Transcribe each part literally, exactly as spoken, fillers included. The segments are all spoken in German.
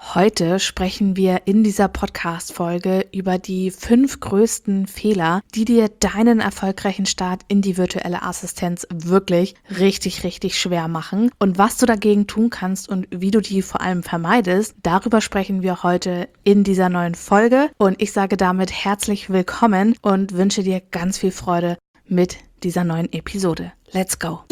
Heute sprechen wir in dieser Podcast-Folge über die fünf größten Fehler, die dir deinen erfolgreichen Start in die virtuelle Assistenz wirklich richtig, richtig schwer machen und was du dagegen tun kannst und wie du die vor allem vermeidest. Darüber sprechen wir heute in dieser neuen Folge und ich sage damit herzlich willkommen und wünsche dir ganz viel Freude mit dieser neuen Episode. Let's go!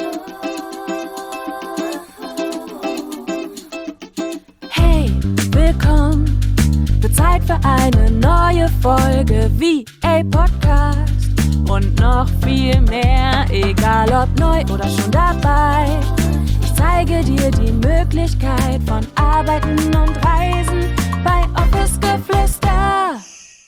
Willkommen, wird Zeit für eine neue Folge V A Podcast und noch viel mehr, egal ob neu oder schon dabei. Ich zeige dir die Möglichkeit von Arbeiten und Reisen bei Office Geflüster.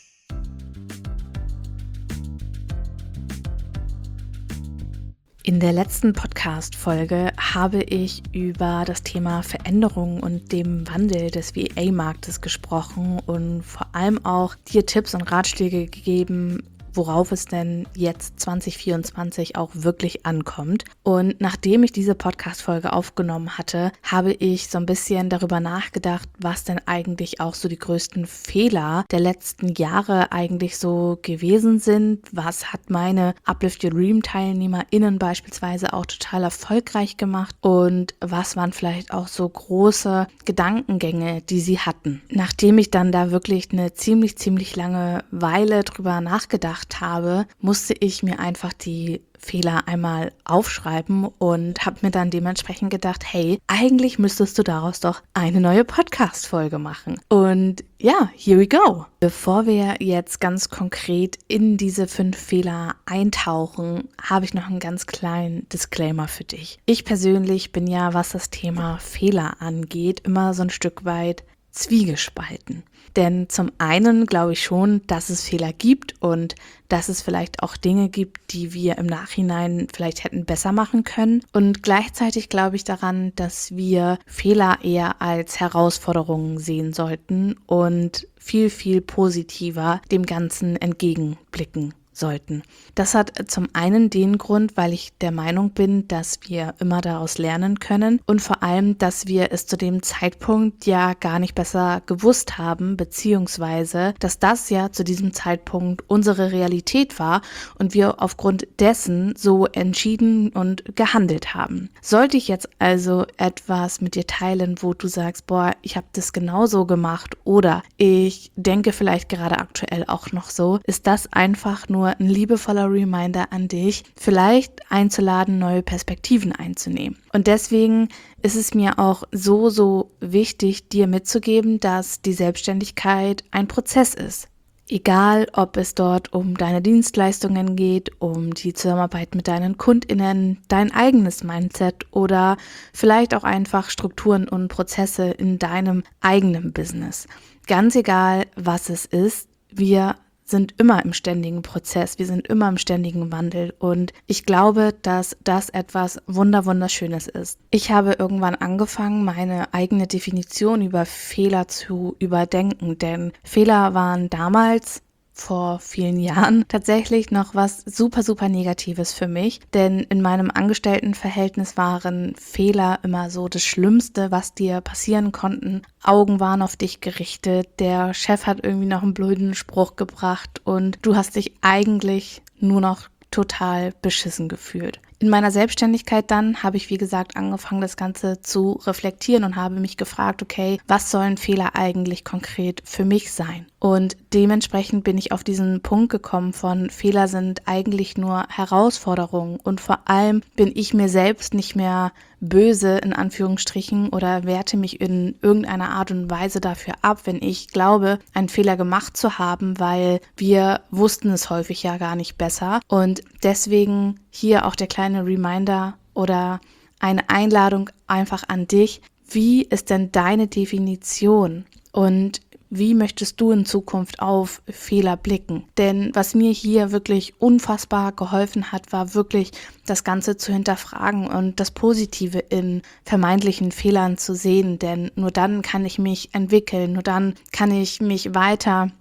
In der letzten Podcast-Folge habe ich über das Thema Veränderung und dem Wandel des V A-Marktes gesprochen und vor allem auch dir Tipps und Ratschläge gegeben, worauf es denn jetzt zwanzig vierundzwanzig auch wirklich ankommt. Und nachdem ich diese Podcast-Folge aufgenommen hatte, habe ich so ein bisschen darüber nachgedacht, was denn eigentlich auch so die größten Fehler der letzten Jahre eigentlich so gewesen sind. Was hat meine Uplift Your Dream TeilnehmerInnen beispielsweise auch total erfolgreich gemacht und was waren vielleicht auch so große Gedankengänge, die sie hatten. Nachdem ich dann da wirklich eine ziemlich, ziemlich lange Weile drüber nachgedacht habe, musste ich mir einfach die Fehler einmal aufschreiben und habe mir dann dementsprechend gedacht, hey, eigentlich müsstest du daraus doch eine neue Podcast-Folge machen. Und ja, here we go. Bevor wir jetzt ganz konkret in diese fünf Fehler eintauchen, habe ich noch einen ganz kleinen Disclaimer für dich. Ich persönlich bin ja, was das Thema Fehler angeht, immer so ein Stück weit zwiegespalten. Denn zum einen glaube ich schon, dass es Fehler gibt und dass es vielleicht auch Dinge gibt, die wir im Nachhinein vielleicht hätten besser machen können. Und gleichzeitig glaube ich daran, dass wir Fehler eher als Herausforderungen sehen sollten und viel, viel positiver dem Ganzen entgegenblicken sollten. Das hat zum einen den Grund, weil ich der Meinung bin, dass wir immer daraus lernen können und vor allem, dass wir es zu dem Zeitpunkt ja gar nicht besser gewusst haben, beziehungsweise, dass das ja zu diesem Zeitpunkt unsere Realität war und wir aufgrund dessen so entschieden und gehandelt haben. Sollte ich jetzt also etwas mit dir teilen, wo du sagst, boah, ich habe das genauso gemacht oder ich denke vielleicht gerade aktuell auch noch so, ist das einfach nur ein liebevoller Reminder an dich, vielleicht einzuladen, neue Perspektiven einzunehmen. Und deswegen ist es mir auch so, so wichtig, dir mitzugeben, dass die Selbstständigkeit ein Prozess ist. Egal, ob es dort um deine Dienstleistungen geht, um die Zusammenarbeit mit deinen KundInnen, dein eigenes Mindset oder vielleicht auch einfach Strukturen und Prozesse in deinem eigenen Business. Ganz egal, was es ist, wir sind immer im ständigen Prozess, wir sind immer im ständigen Wandel und ich glaube, dass das etwas wunder wunderschönes ist. Ich habe irgendwann angefangen, meine eigene Definition über Fehler zu überdenken, denn Fehler waren damals vor vielen Jahren tatsächlich noch was super, super Negatives für mich, denn in meinem Angestelltenverhältnis waren Fehler immer so das Schlimmste, was dir passieren konnten. Augen waren auf dich gerichtet, der Chef hat irgendwie noch einen blöden Spruch gebracht und du hast dich eigentlich nur noch total beschissen gefühlt. In meiner Selbstständigkeit dann habe ich, wie gesagt, angefangen, das Ganze zu reflektieren und habe mich gefragt, okay, was sollen Fehler eigentlich konkret für mich sein? Und dementsprechend bin ich auf diesen Punkt gekommen von Fehler sind eigentlich nur Herausforderungen und vor allem bin ich mir selbst nicht mehr böse in Anführungsstrichen oder werte mich in irgendeiner Art und Weise dafür ab, wenn ich glaube, einen Fehler gemacht zu haben, weil wir wussten es häufig ja gar nicht besser und deswegen hier auch der kleine Reminder oder eine Einladung einfach an dich. Wie ist denn deine Definition und wie möchtest du in Zukunft auf Fehler blicken? Denn was mir hier wirklich unfassbar geholfen hat, war wirklich das Ganze zu hinterfragen und das Positive in vermeintlichen Fehlern zu sehen. Denn nur dann kann ich mich entwickeln, nur dann kann ich mich weiter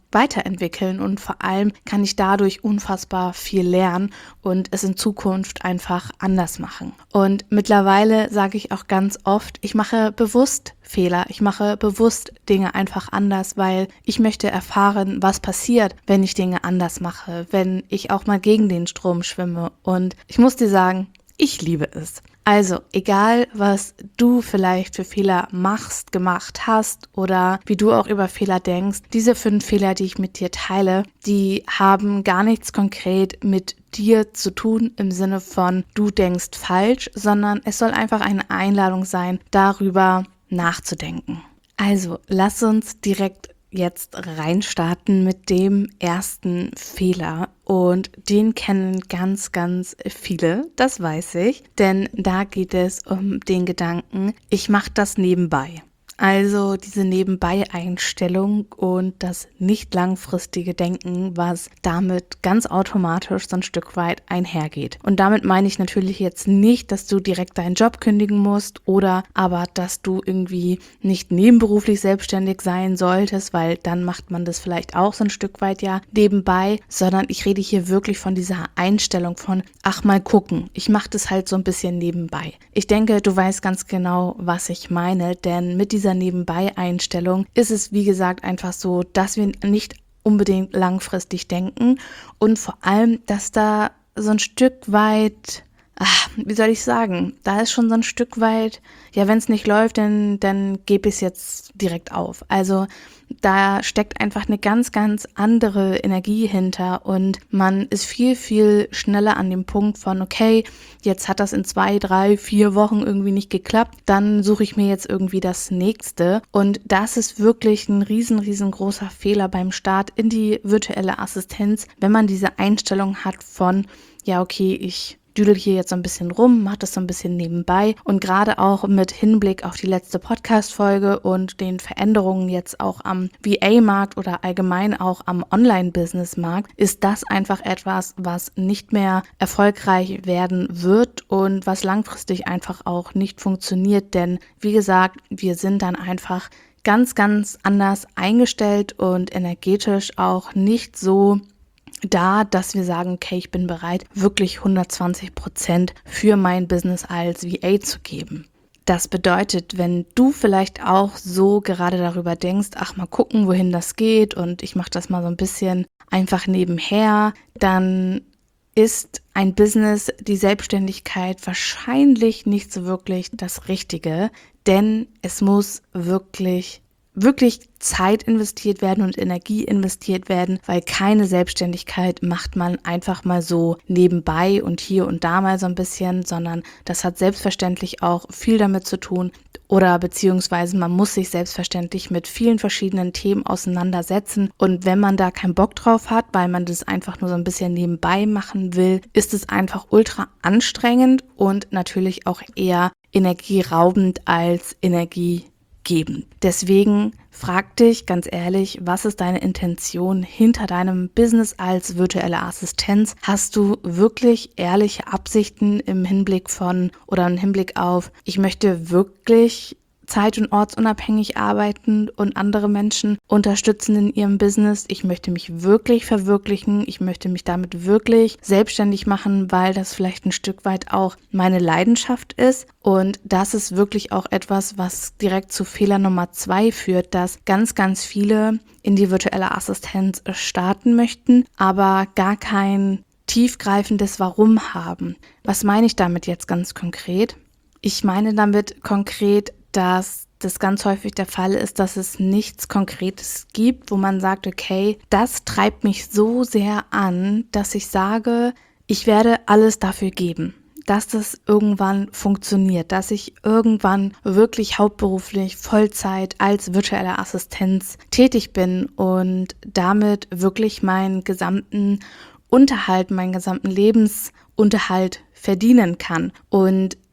weiterentwickeln und vor allem kann ich dadurch unfassbar viel lernen und es in Zukunft einfach anders machen. Und mittlerweile sage ich auch ganz oft, ich mache bewusst Fehler, ich mache bewusst Dinge einfach anders, weil ich möchte erfahren, was passiert, wenn ich Dinge anders mache, wenn ich auch mal gegen den Strom schwimme. Und ich muss dir sagen, ich liebe es. Also, egal was du vielleicht für Fehler machst, gemacht hast oder wie du auch über Fehler denkst, diese fünf Fehler, die ich mit dir teile, die haben gar nichts konkret mit dir zu tun im Sinne von du denkst falsch, sondern es soll einfach eine Einladung sein, darüber nachzudenken. Also, lass uns direkt jetzt reinstarten mit dem ersten Fehler und den kennen ganz, ganz viele, das weiß ich, denn da geht es um den Gedanken, ich mache das nebenbei. Also diese Nebenbei-Einstellung und das nicht langfristige Denken, was damit ganz automatisch so ein Stück weit einhergeht. Und damit meine ich natürlich jetzt nicht, dass du direkt deinen Job kündigen musst oder aber, dass du irgendwie nicht nebenberuflich selbstständig sein solltest, weil dann macht man das vielleicht auch so ein Stück weit ja nebenbei, sondern ich rede hier wirklich von dieser Einstellung von, ach mal gucken, ich mache das halt so ein bisschen nebenbei. Ich denke, du weißt ganz genau, was ich meine, denn mit dieser Nebenbei-Einstellung ist es, wie gesagt, einfach so, dass wir nicht unbedingt langfristig denken und vor allem, dass da so ein Stück weit, ach, wie soll ich sagen, da ist schon so ein Stück weit, ja, wenn es nicht läuft, dann, dann gebe ich es jetzt direkt auf. Also da steckt einfach eine ganz, ganz andere Energie hinter und man ist viel, viel schneller an dem Punkt von, okay, jetzt hat das in zwei, drei, vier Wochen irgendwie nicht geklappt, dann suche ich mir jetzt irgendwie das nächste. Und das ist wirklich ein riesen, riesengroßer Fehler beim Start in die virtuelle Assistenz, wenn man diese Einstellung hat von, ja, okay, ich düdel hier jetzt so ein bisschen rum, mache das so ein bisschen nebenbei und gerade auch mit Hinblick auf die letzte Podcast-Folge und den Veränderungen jetzt auch am V A-Markt oder allgemein auch am Online-Business-Markt ist das einfach etwas, was nicht mehr erfolgreich werden wird und was langfristig einfach auch nicht funktioniert, denn wie gesagt, wir sind dann einfach ganz, ganz anders eingestellt und energetisch auch nicht so da, dass wir sagen, okay, ich bin bereit, wirklich hundertzwanzig Prozent für mein Business als V A zu geben. Das bedeutet, wenn du vielleicht auch so gerade darüber denkst, ach mal gucken, wohin das geht und ich mache das mal so ein bisschen einfach nebenher, dann ist ein Business, die Selbstständigkeit wahrscheinlich nicht so wirklich das Richtige, denn es muss wirklich wirklich Zeit investiert werden und Energie investiert werden, weil keine Selbstständigkeit macht man einfach mal so nebenbei und hier und da mal so ein bisschen, sondern das hat selbstverständlich auch viel damit zu tun oder beziehungsweise man muss sich selbstverständlich mit vielen verschiedenen Themen auseinandersetzen und wenn man da keinen Bock drauf hat, weil man das einfach nur so ein bisschen nebenbei machen will, ist es einfach ultra anstrengend und natürlich auch eher energieraubend als Energie geben. Deswegen frag dich ganz ehrlich, was ist deine Intention hinter deinem Business als virtuelle Assistenz? Hast du wirklich ehrliche Absichten im Hinblick von oder im Hinblick auf, ich möchte wirklich zeit- und ortsunabhängig arbeiten und andere Menschen unterstützen in ihrem Business. Ich möchte mich wirklich verwirklichen. Ich möchte mich damit wirklich selbstständig machen, weil das vielleicht ein Stück weit auch meine Leidenschaft ist. Und das ist wirklich auch etwas, was direkt zu Fehler Nummer zwei führt, dass ganz, ganz viele in die virtuelle Assistenz starten möchten, aber gar kein tiefgreifendes Warum haben. Was meine ich damit jetzt ganz konkret? Ich meine damit konkret, dass das ganz häufig der Fall ist, dass es nichts Konkretes gibt, wo man sagt, okay, das treibt mich so sehr an, dass ich sage, ich werde alles dafür geben, dass das irgendwann funktioniert, dass ich irgendwann wirklich hauptberuflich Vollzeit als virtuelle Assistenz tätig bin und damit wirklich meinen gesamten Unterhalt, meinen gesamten Lebensunterhalt verdienen kann. Und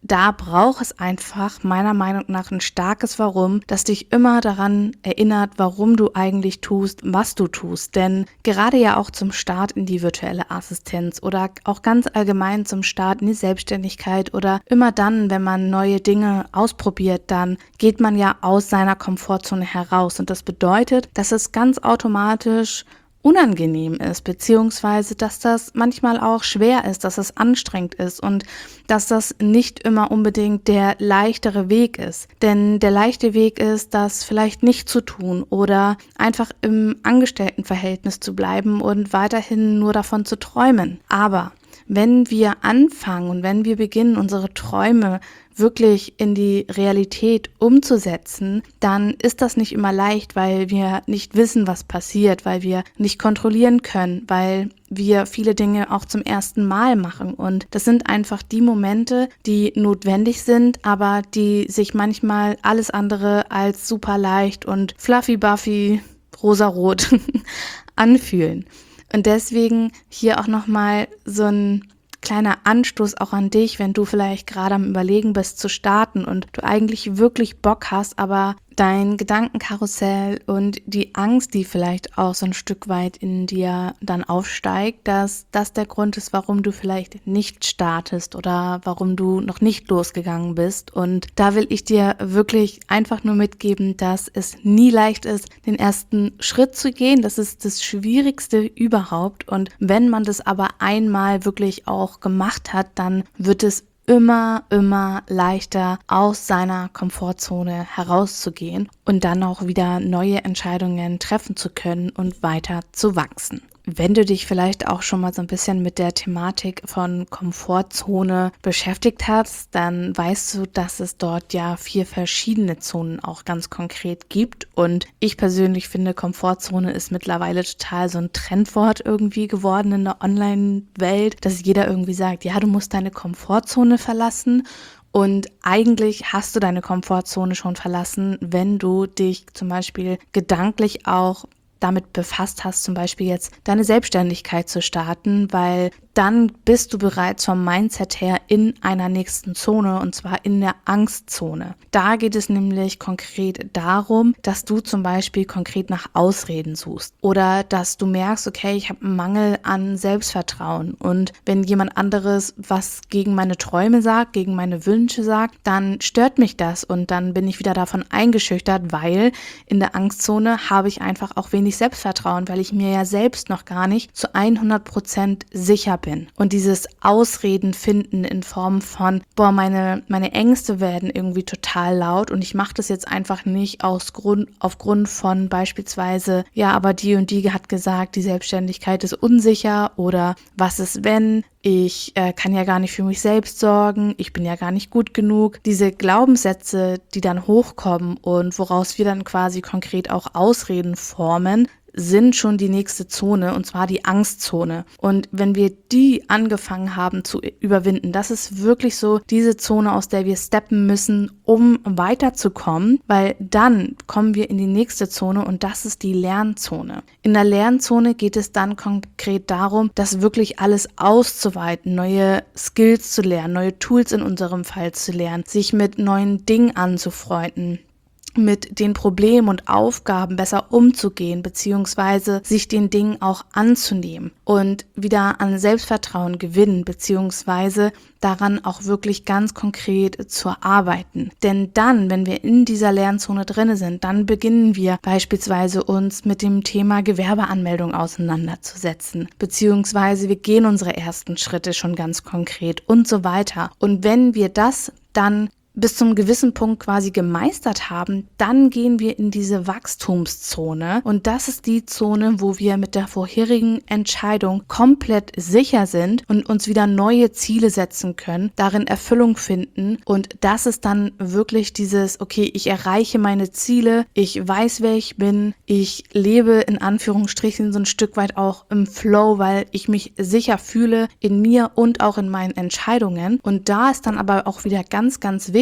da braucht es einfach meiner Meinung nach ein starkes Warum, das dich immer daran erinnert, warum du eigentlich tust, was du tust. Denn gerade ja auch zum Start in die virtuelle Assistenz oder auch ganz allgemein zum Start in die Selbstständigkeit oder immer dann, wenn man neue Dinge ausprobiert, dann geht man ja aus seiner Komfortzone heraus. Und das bedeutet, dass es ganz automatisch unangenehm ist, beziehungsweise dass das manchmal auch schwer ist, dass es anstrengend ist und dass das nicht immer unbedingt der leichtere Weg ist. Denn der leichte Weg ist, das vielleicht nicht zu tun oder einfach im Angestelltenverhältnis zu bleiben und weiterhin nur davon zu träumen. Aber wenn wir anfangen und wenn wir beginnen, unsere Träume wirklich in die Realität umzusetzen, dann ist das nicht immer leicht, weil wir nicht wissen, was passiert, weil wir nicht kontrollieren können, weil wir viele Dinge auch zum ersten Mal machen. Und das sind einfach die Momente, die notwendig sind, aber die sich manchmal alles andere als super leicht und fluffy buffy rosarot anfühlen. Und deswegen hier auch nochmal so ein kleiner Anstoß auch an dich, wenn du vielleicht gerade am Überlegen bist zu starten und du eigentlich wirklich Bock hast, aber dein Gedankenkarussell und die Angst, die vielleicht auch so ein Stück weit in dir dann aufsteigt, dass das der Grund ist, warum du vielleicht nicht startest oder warum du noch nicht losgegangen bist. Und da will ich dir wirklich einfach nur mitgeben, dass es nie leicht ist, den ersten Schritt zu gehen. Das ist das Schwierigste überhaupt. Und wenn man das aber einmal wirklich auch gemacht hat, dann wird es immer, immer leichter aus seiner Komfortzone herauszugehen und dann auch wieder neue Entscheidungen treffen zu können und weiter zu wachsen. Wenn du dich vielleicht auch schon mal so ein bisschen mit der Thematik von Komfortzone beschäftigt hast, dann weißt du, dass es dort ja vier verschiedene Zonen auch ganz konkret gibt. Und ich persönlich finde, Komfortzone ist mittlerweile total so ein Trendwort irgendwie geworden in der Online-Welt, dass jeder irgendwie sagt, ja, du musst deine Komfortzone verlassen. Und eigentlich hast du deine Komfortzone schon verlassen, wenn du dich zum Beispiel gedanklich auch damit befasst hast, zum Beispiel jetzt deine Selbstständigkeit zu starten, weil dann bist du bereits vom Mindset her in einer nächsten Zone, und zwar in der Angstzone. Da geht es nämlich konkret darum, dass du zum Beispiel konkret nach Ausreden suchst oder dass du merkst, okay, ich habe einen Mangel an Selbstvertrauen, und wenn jemand anderes was gegen meine Träume sagt, gegen meine Wünsche sagt, dann stört mich das und dann bin ich wieder davon eingeschüchtert, weil in der Angstzone habe ich einfach auch wenig Selbstvertrauen, weil ich mir ja selbst noch gar nicht zu hundert Prozent sicher bin. Bin. Und dieses Ausreden finden in Form von, boah, meine, meine Ängste werden irgendwie total laut und ich mache das jetzt einfach nicht aus Grund, aufgrund von beispielsweise, ja, aber die und die hat gesagt, die Selbstständigkeit ist unsicher, oder was ist wenn, ich äh, kann ja gar nicht für mich selbst sorgen, ich bin ja gar nicht gut genug. Diese Glaubenssätze, die dann hochkommen und woraus wir dann quasi konkret auch Ausreden formen, sind schon die nächste Zone, und zwar die Angstzone. Und wenn wir die angefangen haben zu überwinden, das ist wirklich so diese Zone, aus der wir steppen müssen, um weiterzukommen, weil dann kommen wir in die nächste Zone, und das ist die Lernzone. In der Lernzone geht es dann konkret darum, das wirklich alles auszuweiten, neue Skills zu lernen, neue Tools in unserem Fall zu lernen, sich mit neuen Dingen anzufreunden, mit den Problemen und Aufgaben besser umzugehen, beziehungsweise sich den Dingen auch anzunehmen und wieder an Selbstvertrauen gewinnen, beziehungsweise daran auch wirklich ganz konkret zu arbeiten. Denn dann, wenn wir in dieser Lernzone drin sind, dann beginnen wir beispielsweise uns mit dem Thema Gewerbeanmeldung auseinanderzusetzen, beziehungsweise wir gehen unsere ersten Schritte schon ganz konkret und so weiter. Und wenn wir das dann bis zum gewissen Punkt quasi gemeistert haben, dann gehen wir in diese Wachstumszone, und das ist die Zone, wo wir mit der vorherigen Entscheidung komplett sicher sind und uns wieder neue Ziele setzen können, darin Erfüllung finden, und das ist dann wirklich dieses, okay, ich erreiche meine Ziele, ich weiß, wer ich bin, ich lebe in Anführungsstrichen so ein Stück weit auch im Flow, weil ich mich sicher fühle in mir und auch in meinen Entscheidungen, und da ist dann aber auch wieder ganz, ganz wichtig,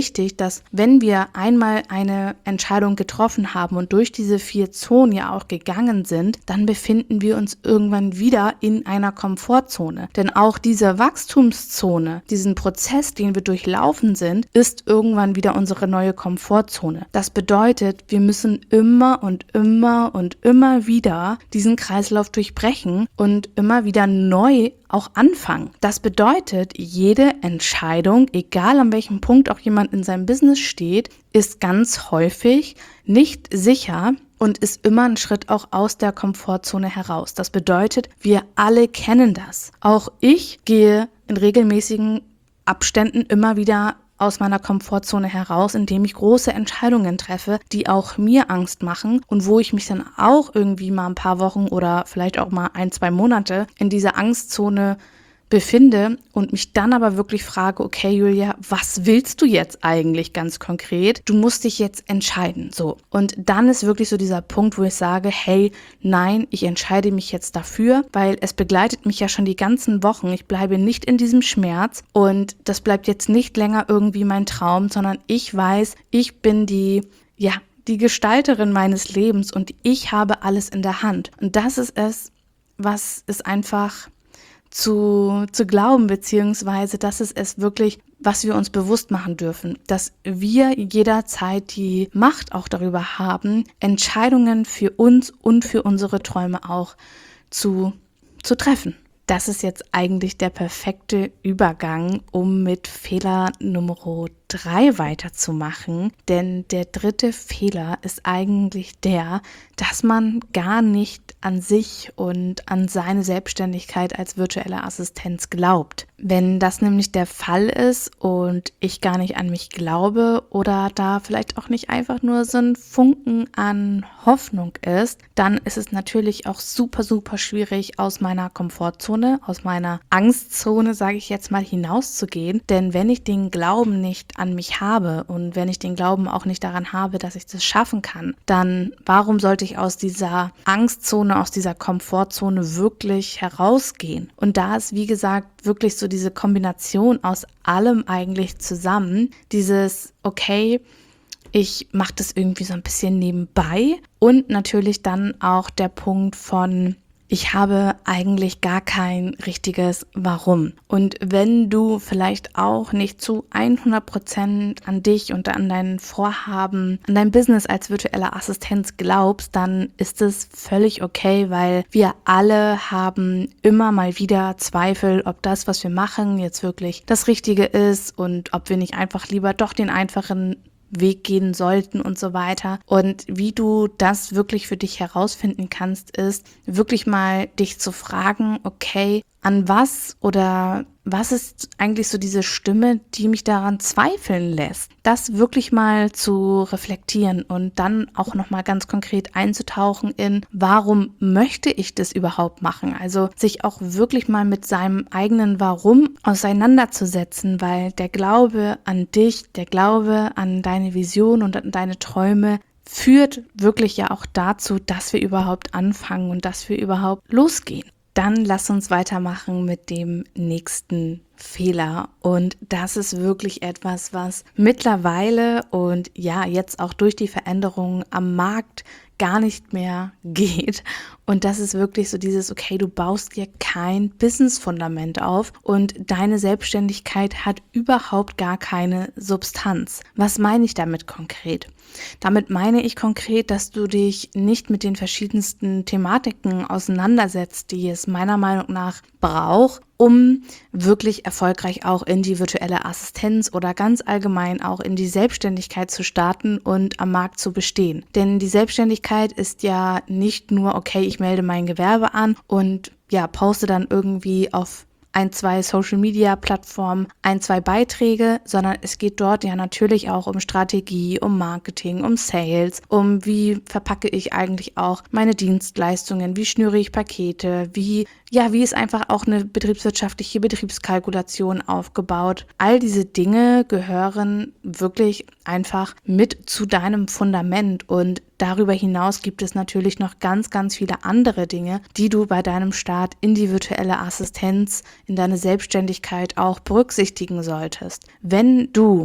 wichtig, dass wenn wir einmal eine Entscheidung getroffen haben und durch diese vier Zonen ja auch gegangen sind, dann befinden wir uns irgendwann wieder in einer Komfortzone. Denn auch diese Wachstumszone, diesen Prozess, den wir durchlaufen sind, ist irgendwann wieder unsere neue Komfortzone. Das bedeutet, wir müssen immer und immer und immer wieder diesen Kreislauf durchbrechen und immer wieder neu auch anfangen. Das bedeutet, jede Entscheidung, egal an welchem Punkt auch jemand in seinem Business steht, ist ganz häufig nicht sicher und ist immer ein Schritt auch aus der Komfortzone heraus. Das bedeutet, wir alle kennen das. Auch ich gehe in regelmäßigen Abständen immer wieder aus meiner Komfortzone heraus, indem ich große Entscheidungen treffe, die auch mir Angst machen und wo ich mich dann auch irgendwie mal ein paar Wochen oder vielleicht auch mal ein, zwei Monate in dieser Angstzone befinde und mich dann aber wirklich frage, okay Julia, was willst du jetzt eigentlich ganz konkret? Du musst dich jetzt entscheiden, so. Und dann ist wirklich so dieser Punkt, wo ich sage, hey, nein, ich entscheide mich jetzt dafür, weil es begleitet mich ja schon die ganzen Wochen. Ich bleibe nicht in diesem Schmerz und das bleibt jetzt nicht länger irgendwie mein Traum, sondern ich weiß, ich bin die, ja, die Gestalterin meines Lebens und ich habe alles in der Hand. Und das ist es, was es einfach Zu, zu glauben, beziehungsweise das ist es wirklich, was wir uns bewusst machen dürfen, dass wir jederzeit die Macht auch darüber haben, Entscheidungen für uns und für unsere Träume auch zu, zu treffen. Das ist jetzt eigentlich der perfekte Übergang, um mit Fehler Nummer drei weiterzumachen. Denn der dritte Fehler ist eigentlich der, dass man gar nicht an sich und an seine Selbstständigkeit als virtuelle Assistenz glaubt. Wenn das nämlich der Fall ist und ich gar nicht an mich glaube oder da vielleicht auch nicht einfach nur so ein Funken an Hoffnung ist, dann ist es natürlich auch super, super schwierig, aus meiner Komfortzone, aus meiner Angstzone, sage ich jetzt mal, hinauszugehen. Denn wenn ich den Glauben nicht an mich habe und wenn ich den Glauben auch nicht daran habe, dass ich das schaffen kann, dann warum sollte ich aus dieser Angstzone, aus dieser Komfortzone wirklich herausgehen? Und da ist, wie gesagt, wirklich so diese Kombination aus allem eigentlich zusammen, dieses, okay, ich mache das irgendwie so ein bisschen nebenbei und natürlich dann auch der Punkt von, ich habe eigentlich gar kein richtiges Warum. Und wenn du vielleicht auch nicht zu hundert Prozent an dich und an dein Vorhaben, an dein Business als virtuelle Assistenz glaubst, dann ist es völlig okay, weil wir alle haben immer mal wieder Zweifel, ob das, was wir machen, jetzt wirklich das Richtige ist und ob wir nicht einfach lieber doch den einfachen Weg gehen sollten und so weiter. Und wie du das wirklich für dich herausfinden kannst, ist wirklich mal dich zu fragen, okay, an was oder was ist eigentlich so diese Stimme, die mich daran zweifeln lässt? Das wirklich mal zu reflektieren und dann auch nochmal ganz konkret einzutauchen in, warum möchte ich das überhaupt machen? Also sich auch wirklich mal mit seinem eigenen Warum auseinanderzusetzen, weil der Glaube an dich, der Glaube an deine Vision und an deine Träume führt wirklich ja auch dazu, dass wir überhaupt anfangen und dass wir überhaupt losgehen. Dann lass uns weitermachen mit dem nächsten Fehler. Und das ist wirklich etwas, was mittlerweile und ja, jetzt auch durch die Veränderungen am Markt gar nicht mehr geht. Und das ist wirklich so dieses, okay, du baust dir kein Business-Fundament auf und deine Selbstständigkeit hat überhaupt gar keine Substanz. Was meine ich damit konkret? Damit meine ich konkret, dass du dich nicht mit den verschiedensten Thematiken auseinandersetzt, die es meiner Meinung nach braucht, um wirklich erfolgreich auch in die virtuelle Assistenz oder ganz allgemein auch in die Selbstständigkeit zu starten und am Markt zu bestehen. Denn die Selbstständigkeit ist ja nicht nur, okay, ich melde mein Gewerbe an und ja, poste dann irgendwie auf ein, zwei Social-Media-Plattformen, ein, zwei Beiträge, sondern es geht dort ja natürlich auch um Strategie, um Marketing, um Sales, um wie verpacke ich eigentlich auch meine Dienstleistungen, wie schnüre ich Pakete, wie ja, wie ist einfach auch eine betriebswirtschaftliche Betriebskalkulation aufgebaut. All diese Dinge gehören wirklich einfach mit zu deinem Fundament und darüber hinaus gibt es natürlich noch ganz, ganz viele andere Dinge, die du bei deinem Start in die virtuelle Assistenz, in deine Selbstständigkeit auch berücksichtigen solltest. Wenn du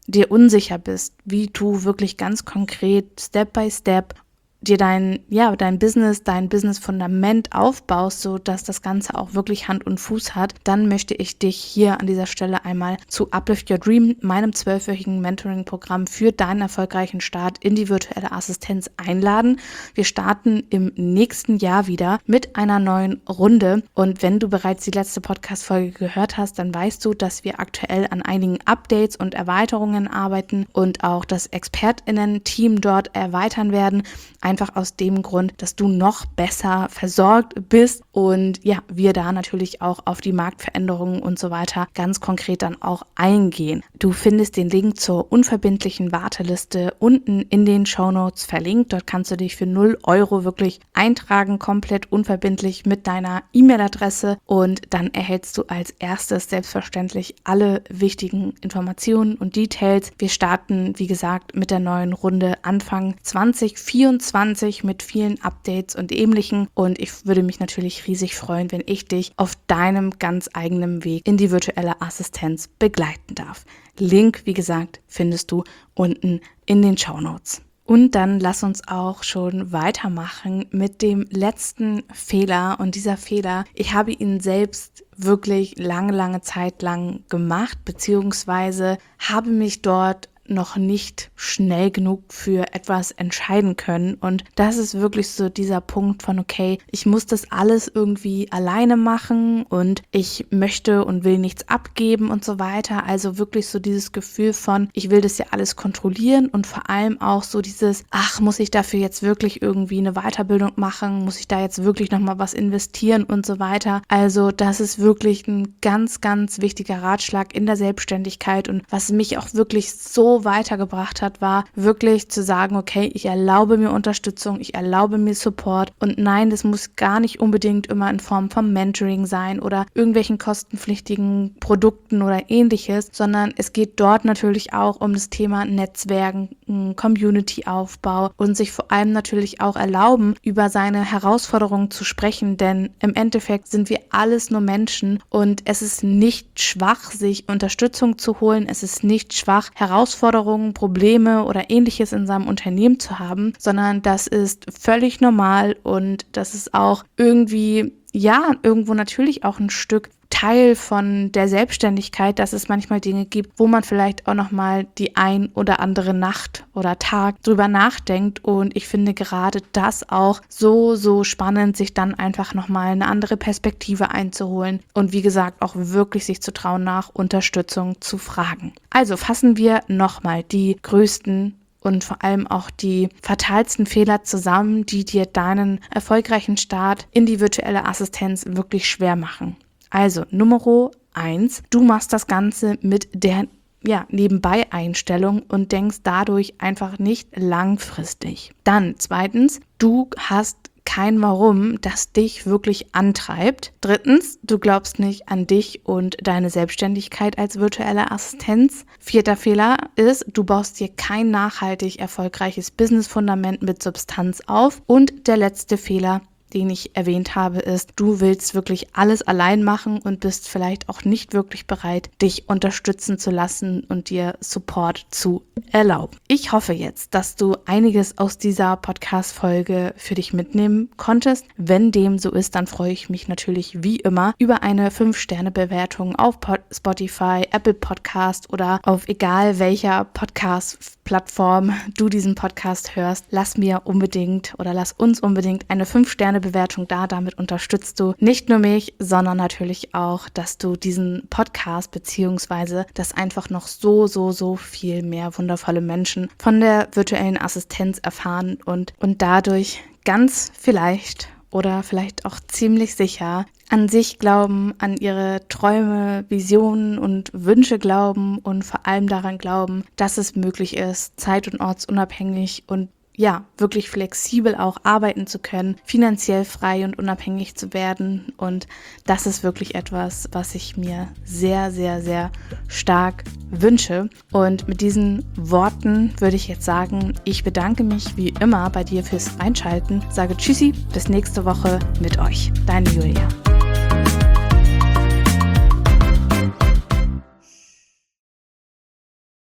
dir unsicher bist, wie du wirklich ganz konkret, Step by Step, dir dein, ja, dein Business, dein Business-Fundament aufbaust, so dass das Ganze auch wirklich Hand und Fuß hat, dann möchte ich dich hier an dieser Stelle einmal zu Uplift Your Dream, meinem zwölfwöchigen Mentoring-Programm für deinen erfolgreichen Start in die virtuelle Assistenz einladen. Wir starten im nächsten Jahr wieder mit einer neuen Runde und wenn du bereits die letzte Podcast-Folge gehört hast, dann weißt du, dass wir aktuell an einigen Updates und Erweiterungen arbeiten und auch das ExpertInnen-Team dort erweitern werden. Einfach aus dem Grund, dass du noch besser versorgt bist und ja, wir da natürlich auch auf die Marktveränderungen und so weiter ganz konkret dann auch eingehen. Du findest den Link zur unverbindlichen Warteliste unten in den Shownotes verlinkt. Dort kannst du dich für null Euro wirklich eintragen, komplett unverbindlich mit deiner E-Mail-Adresse und dann erhältst du als erstes selbstverständlich alle wichtigen Informationen und Details. Wir starten, wie gesagt, mit der neuen Runde Anfang zwanzig vierundzwanzig mit vielen Updates und Ähnlichem und ich würde mich natürlich riesig freuen, wenn ich dich auf deinem ganz eigenen Weg in die virtuelle Assistenz begleiten darf. Link, wie gesagt, findest du unten in den Shownotes. Und dann lass uns auch schon weitermachen mit dem letzten Fehler und dieser Fehler, ich habe ihn selbst wirklich lange, lange Zeit lang gemacht, beziehungsweise habe mich dort noch nicht schnell genug für etwas entscheiden können und das ist wirklich so dieser Punkt von okay, ich muss das alles irgendwie alleine machen und ich möchte und will nichts abgeben und so weiter, also wirklich so dieses Gefühl von, ich will das ja alles kontrollieren und vor allem auch so dieses, ach, muss ich dafür jetzt wirklich irgendwie eine Weiterbildung machen, muss ich da jetzt wirklich nochmal was investieren und so weiter, also das ist wirklich ein ganz, ganz wichtiger Ratschlag in der Selbstständigkeit und was mich auch wirklich so weitergebracht hat, war wirklich zu sagen, okay, ich erlaube mir Unterstützung, ich erlaube mir Support und nein, das muss gar nicht unbedingt immer in Form von Mentoring sein oder irgendwelchen kostenpflichtigen Produkten oder ähnliches, sondern es geht dort natürlich auch um das Thema Netzwerken, Community-Aufbau und sich vor allem natürlich auch erlauben, über seine Herausforderungen zu sprechen, denn im Endeffekt sind wir alles nur Menschen und es ist nicht schwach, sich Unterstützung zu holen, es ist nicht schwach, Herausforderungen, Probleme oder ähnliches in seinem Unternehmen zu haben, sondern das ist völlig normal und das ist auch irgendwie, ja, irgendwo natürlich auch ein Stück Teil von der Selbstständigkeit, dass es manchmal Dinge gibt, wo man vielleicht auch nochmal die ein oder andere Nacht oder Tag drüber nachdenkt und ich finde gerade das auch so, so spannend, sich dann einfach nochmal eine andere Perspektive einzuholen und wie gesagt auch wirklich sich zu trauen, nach Unterstützung zu fragen. Also fassen wir nochmal die größten und vor allem auch die fatalsten Fehler zusammen, die dir deinen erfolgreichen Start in die virtuelle Assistenz wirklich schwer machen. Also Nummer eins, du machst das Ganze mit der ja, Nebenbei-Einstellung und denkst dadurch einfach nicht langfristig. Dann zweitens, du hast kein Warum, das dich wirklich antreibt. Drittens, du glaubst nicht an dich und deine Selbstständigkeit als virtuelle Assistenz. Vierter Fehler ist, du baust dir kein nachhaltig erfolgreiches Business-Fundament mit Substanz auf. Und der letzte Fehler, den ich erwähnt habe, ist, du willst wirklich alles allein machen und bist vielleicht auch nicht wirklich bereit, dich unterstützen zu lassen und dir Support zu erlauben. Ich hoffe jetzt, dass du einiges aus dieser Podcast-Folge für dich mitnehmen konntest. Wenn dem so ist, dann freue ich mich natürlich wie immer über eine fünf Sterne Bewertung auf Spotify, Apple Podcast oder auf egal welcher Podcast-Plattform du diesen Podcast hörst. Lass mir unbedingt oder lass uns unbedingt eine fünf Sterne Bewertung da. Damit unterstützt du nicht nur mich, sondern natürlich auch, dass du diesen Podcast beziehungsweise dass einfach noch so, so, so viel mehr wundervolle Menschen von der virtuellen Assistenz erfahren und, und dadurch ganz vielleicht oder vielleicht auch ziemlich sicher an sich glauben, an ihre Träume, Visionen und Wünsche glauben und vor allem daran glauben, dass es möglich ist, zeit- und ortsunabhängig und ja, wirklich flexibel auch arbeiten zu können, finanziell frei und unabhängig zu werden. Und das ist wirklich etwas, was ich mir sehr, sehr, sehr stark wünsche. Und mit diesen Worten würde ich jetzt sagen, ich bedanke mich wie immer bei dir fürs Einschalten, sage Tschüssi, bis nächste Woche mit euch. Deine Julia.